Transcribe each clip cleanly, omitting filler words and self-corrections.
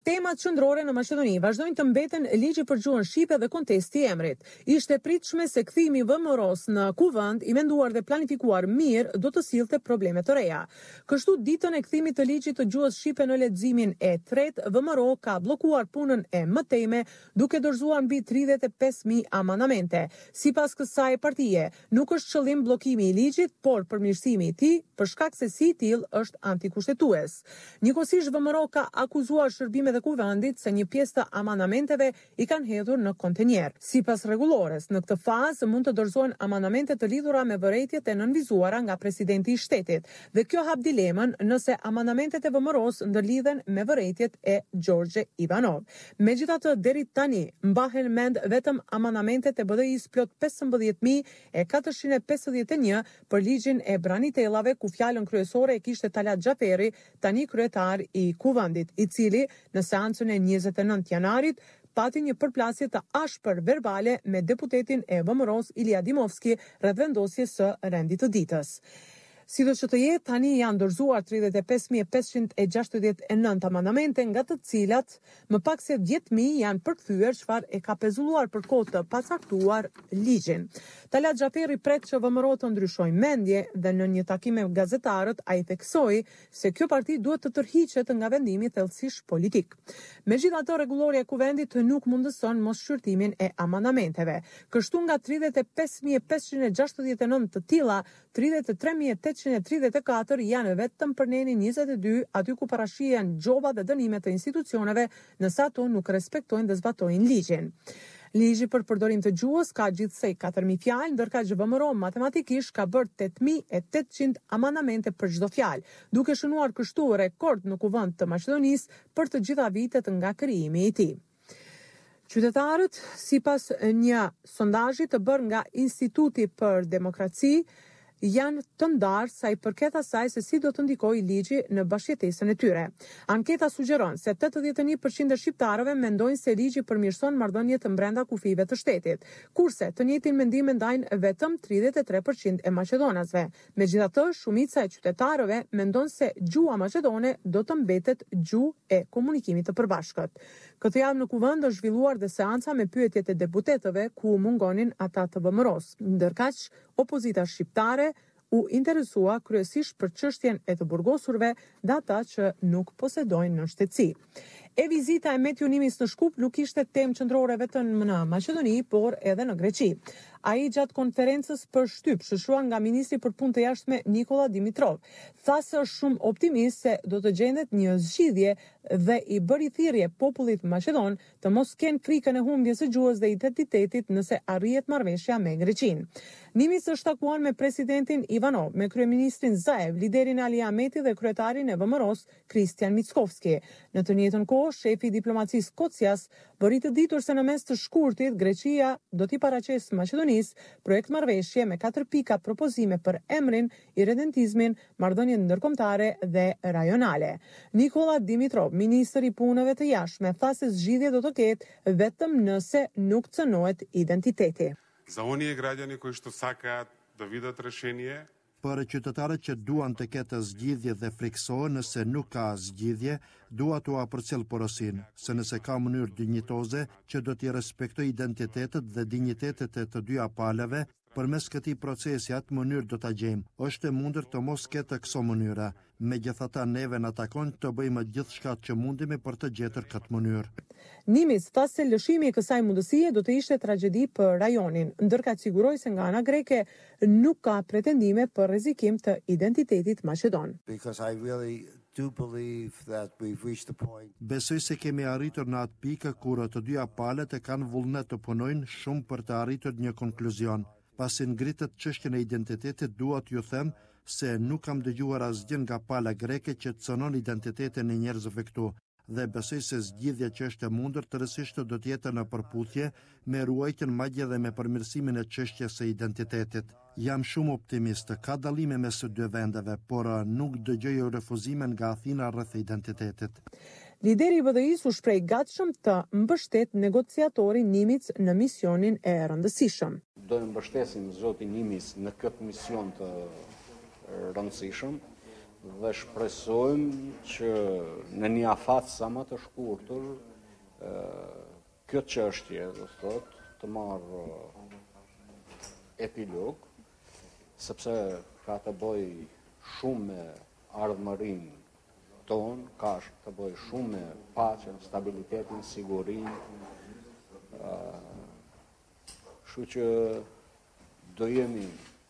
Temat qendrore në Maqedoni vazhdojnë të mbeten ligji për gjuhën shqipe dhe kontesti i emrit. Ishte pritshme se kthimi i VMRO-s në kuvend i menduar dhe planifikuar mirë do të sillte probleme të reja. Kështu ditën e kthimit të ligjit të gjuhës shqipe në leximin e tretë, VMRO ka bllokuar punën e mëtejme duke dorëzuar mbi 35.000 amandamente. Sipas kësaj partie, nuk është qëllim bllokimi i ligjit, por përmirësimi i tij, për shkak se si i tillë është antikushtetues. Njëkohësisht VMRO ka akuzuar shërbime dhe kuvendit se një pjesë të amandamenteve i kanë hedhur në kontenjer. Sipas rregullores, në këtë fazë mund të dorëzohen amandamente të lidhura me vërejtjet e nënvizuara nga presidenti i shtetit, dhe kjo hap dilemën nëse amandamentet e VMRO-s ndërlidhen me vërejtjet e Gjorgje Ivanov. Megjithatë, deri tani mbahen mend vetëm amandamentet e BDI-s plot 15.451 për ligjin e branitellave, ku fjalën kryesore e kishte Talat Xhaferi, tani kryetar i kuvendit, i cili në seancën e 29 janarit pati një përplasje të ashpër verbale me deputetin e VMRO-s Ilia Dimovski rreth vendosjes së rendit të ditës. Sido që të jetë, tani janë dorëzuar 35.569 amandamente, nga të cilat më pak se 10.000 janë përkthyer, çfarë e ka pezulluar për kohë të pacaktuar ligjin. Talat Xhaferi pret që VMRO të ndryshojë mendje dhe në një takim me gazetarët ai theksoi se kjo parti duhet të tërhiqet nga vendimi thellësisht politik. Megjithatë, rregullorja e kuvendit nuk mundëson mos shqyrtimin e amandamenteve. Kështu nga 35.569 të tilla, 33.834 janë vetëm për nenin 22, aty ku parashihen gjoba dhe dënime të institucioneve nëse ato nuk respektojnë dhe zbatojnë ligjin. Ligji për përdorim të gjuhës ka gjithsej 4.000 fjalë, ndërka që VMRO matematikisht ka bërë 8.800 amandamente për çdo fjalë, duke shënuar kështu rekord në kuvend të Maqedonisë për të gjitha vitet nga krijimi i tij. Qytetarët, sipas një sondazhi të bërë nga Instituti për Demokraci, janë të ndarë sa i përket asaj se si do të ndikojë ligji në bashkëjetesën e tyre. Anketa sugjeron se 81% e shqiptarëve mendojnë se ligji përmirëson marrëdhëniet të brenda kufive të shtetit, kurse të njëjtin mendim ndajnë vetëm 33% e maqedonasve. Megjithatë, shumica e qytetarëve mendon se gjuha maqedone do të mbetet gjuhë e komunikimit të përbashkët. Këtë javë në kuvend është zhvilluar dhe seanca me pyetjet e deputetëve ku mungonin ata të VMRO-s, ndërkaq opozita shqiptare u interesua kryesisht për çështjen e të burgosurve dhe ata që nuk posedojnë në shtetësi. E vizita e Metju Nimis në Shkup nuk ishte temë qendrore vetëm në Maqedoni, por edhe në Greqi. Ai gjatë konferencës për shtyp shëshuar nga ministri për punë të jashtme Nikola Dimitrov, tha se është shumë optimist se do të gjendet një zgjidhje dhe i bëri thirrje popullit maqedon të mos kenë frikën e humbjes së gjuhës dhe identitetit nëse arrihet marrëveshja me Greqinë. Nimis është takuar me presidentin Ivanov, me kryeministrin Zaev, liderin Ali Ahmeti dhe kryetarin e VMRO-s Kristian Mickovski. Në të njëjtën kohë, shefi i diplomacisë Kocias bëri të ditur se në mes të shkurtit Greqia do t'i paraqesë Maqedonisë projekt marrëveshje me 4 pika propozime për emrin, irredentizmin, marrëdhëniet ndërkombëtare dhe rajonale. Nikola Dimitrov, ministri i punëve të jashtme, tha se zgjidhja do të ketë vetëm nëse nuk cënohet identiteti. За оние граѓани кои што сакаат да видат решение, për qytetarët që duan të ketë zgjidhje dhe friksohen nëse nuk ka zgjidhje, dua t'u përcjell porosin, se nëse ka mënyrë dinjitoze që do t'i respektoj identitetet dhe dinjitetet e të dyja palave, përmes këtij procesi atë mënyrë do ta gjejmë. Është e mundur të mos ketë këso mënyra. Megjithatë, neve na takon të bëjmë gjithçka që mundemi për të gjetur këtë mënyrë. Nimis tha se lëshimi i kësaj mundësie do të ishte tragjedi për rajonin, ndërka siguroi se nga ana greke nuk ka pretendime për rrezikim të identitetit maqedon. Besoj se kemi arritur në atë pikë kur të dyja palët e kanë vullnet të punojnë shumë për të arritur një konkluzion. Pasi ngritet çështjen e identitetit, dua t'ju them se nuk kam dëgjuar asgjë nga pala greke që të cënon identitetin e njerëzve këtu, dhe besoj se zgjidhja që është e mundur tërësisht do të jetë në përputhje me ruajtjen madje dhe me përmirësimin e çështjes së identitetit. Jam shumë optimist, ka dallime mes së dy vendeve, por nuk dëgjoj refuzime nga Athina rreth identitetit. Lideri i BDI-s u shpreh gatshëm të mbështet negociatorin Nimis në misionin e rëndësishëm. Do e mbështesim zotin Nimis në këtë mision të rëndësishëm dhe shpresojmë që në një afat sa më të shkurtër kjo çështje, do thot, të marrë epilog, sepse ka të bëj shumë me ardhmërinë tonë, ka të bëj shumë me paqen, stabilitetin, sigurinë. Kështu që do jemi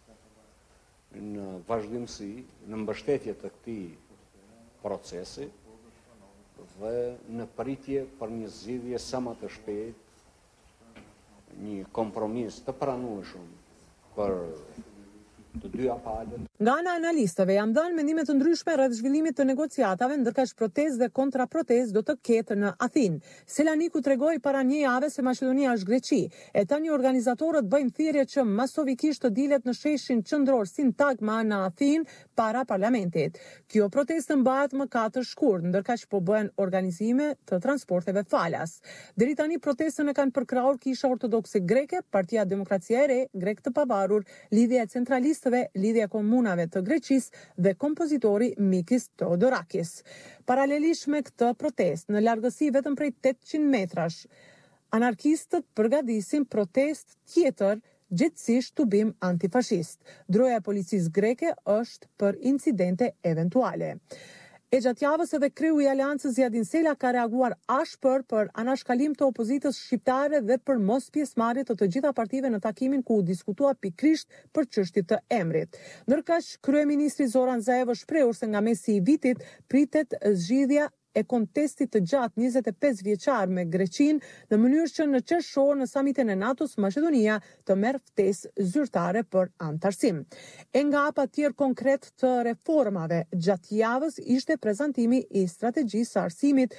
në vazhdimsi, në mbështetje të këtij procesi dhe në pritje për një zgjidhje sa më të shpejtë, një kompromis të pranueshëm për të dyja palët. Nga ana analistëve janë dhënë mendime të ndryshme rreth zhvillimit të negociatave, ndërkaq protestë dhe kontraprotestë do të ketë në Athinë. Selaniku tregoi para një jave se Maqedonia është Greqi, e tani organizatorët bëjnë thirrje që masovikisht të dilet në sheshin qendror Sintagma në Athinë para parlamentit. Kjo protestë mbahet më 4 shkurt, ndërkaq po bëhen organizime të transporteve falas. Deri tani protestën e kanë përkrahur Kisha Ortodokse Greke, Partia Demokracia e Re, Grek të Pavarur, Lidhja e Centralistëve, Lidhja e Komunave të Greqisë dhe kompozitori Mikis Theodorakis. Paralelisht me këtë protestë, në largësi vetëm prej 800 metrash, anarkistët përgatisin protestë tjetër, gjithsesi tubim antifashist. Droja e policisë greke është për incidente eventuale. E gjatë javës edhe kreu i Aleancës Zjadin Sela ka reaguar ashpër për anashkalim të opozitës shqiptare dhe për mos pjesëmarrje të gjitha partive në takimin ku u diskutua pikrisht për çështje të emrit. Ndërkaq, kryeministri Zoran Zaev është shprehur se nga mesi i vitit pritet zgjidhja e kontestit të gjatë 25 vjeçar me Greqinë në mënyrë që në qershor në samitin e NATO-s Maqedonia të merr ftesë zyrtare për antarësim. E nga hapa tjerë konkret të reformave gjatë javës ishte prezantimi i strategjisë së arsimit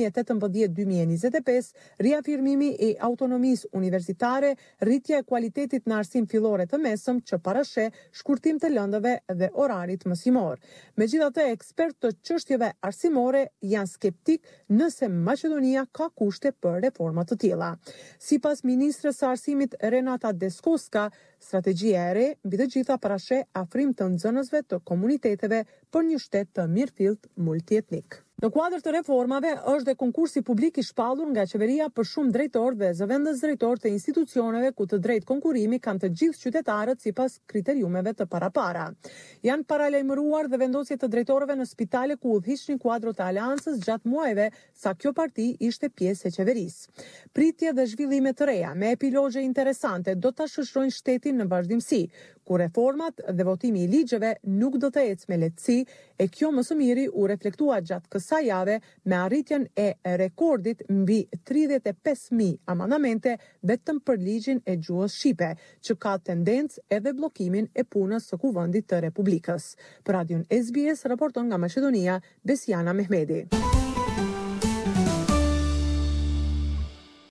2018-2025, riafirmimi i autonomisë universitare, rritja e kualitetit në arsim fillore të mesëm që parasheh shkurtim të lëndëve dhe orarit mësimor. Megjithatë, ekspertë të çështjeve arsimore janë skeptik nëse Maqedonia ka kushte për reforma të tilla. Sipas ministres së arsimit Renata Deskoska, strategjia e re mbi të gjitha parasheh afrim të nxënësve të komuniteteve për një shtet të mirëfillt multietnik. Në kuadër të reformave është dhe konkursi publik i shpallur nga qeveria për shumë drejtorë dhe zëvendës drejtorë të institucioneve ku të drejtë konkurimi kanë të gjithë qytetarët sipas kriteriumeve të parapara. Janë paralajmëruar dhe vendosjet të drejtorëve në spitale ku udhëhiqnin kuadrot e aleancës gjatë muajve sa kjo parti ishte pjesë e qeverisë. Pritje dhe zhvillime të reja me epilogje interesante do ta shoqërojnë shtetin në vazhdimsi, ku reformat dhe votimi i ligjeve nuk do të ecë me lehtësi, e kjo më së miri u reflektua gjatë kësaj jave me arritjen e rekordit mbi 35.000 amandamente vetëm për ligjin e gjuhës shqipe, që ka tendencë edhe bllokimin e punës së Kuvendit të Republikës. Për Radion SBS raporton nga Maqedonia, Besiana Mehmeti.